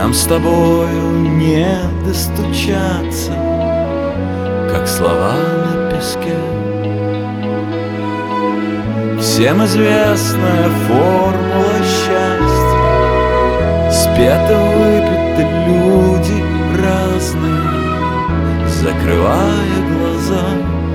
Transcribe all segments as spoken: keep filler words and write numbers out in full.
Нам с тобою не достучаться, как слова на песке. Всем известная формула счастья, спето выпиты люди разные, закрывая глаза.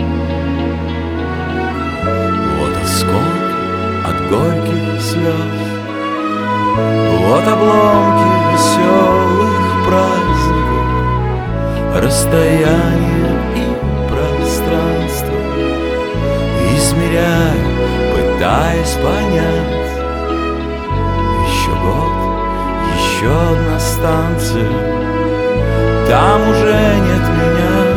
Вот осколки от горьких слез, вот обломки веселых праздников, расстояние и пространство измеряю, пытаясь понять. Еще год, еще одна станция, там уже нет меня.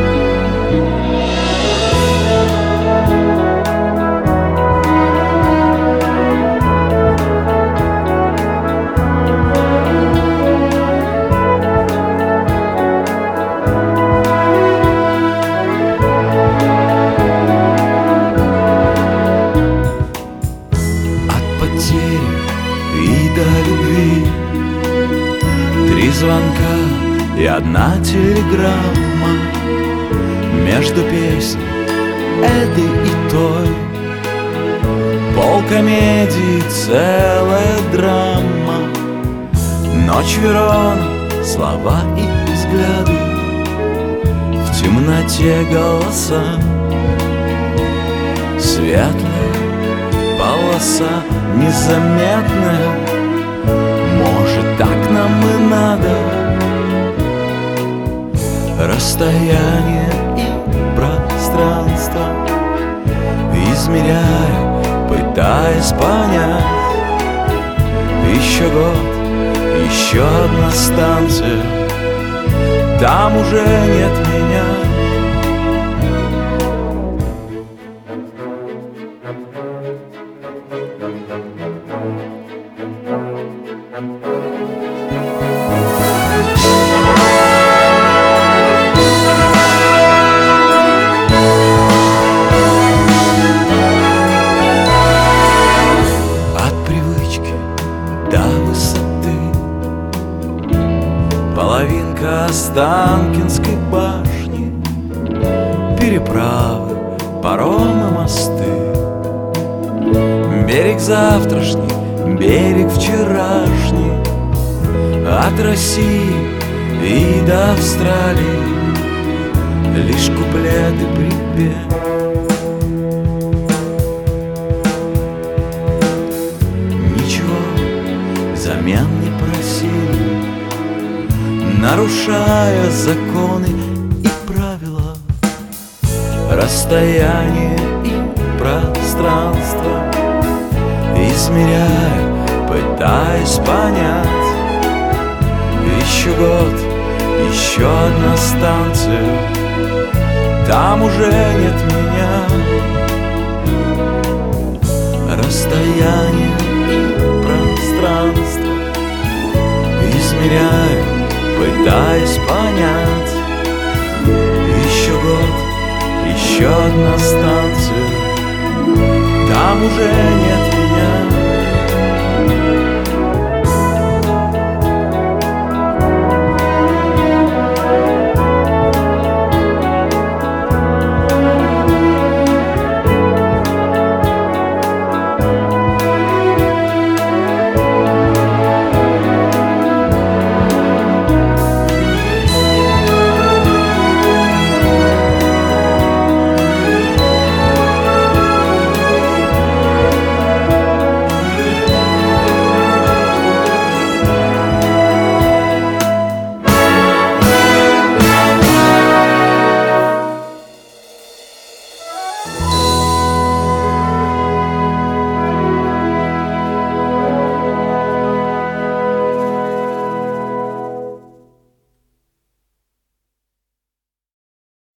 И до любви три звонка и одна телеграмма. Между песней этой и той полкомедии, целая драма. Ночь Верона, слова и взгляды, в темноте голоса, светлая полоса незаметная. Может, так нам и надо. Расстояние и пространство измеряя, пытаясь понять. Еще год, еще одна станция, там уже нет меня. До высоты половинка Останкинской башни, переправы, паромы, мосты, берег завтрашний, берег вчерашний, от России и до Австралии лишь куплет и припев. Взамен не просили, нарушая законы и правила, расстояние и пространство измеряя, пытаясь понять. Еще год, еще одна станция, там уже нет меня. Расстояние и пространство измеряю, пытаясь понять. Еще год, еще одна станция, там уже нет меня.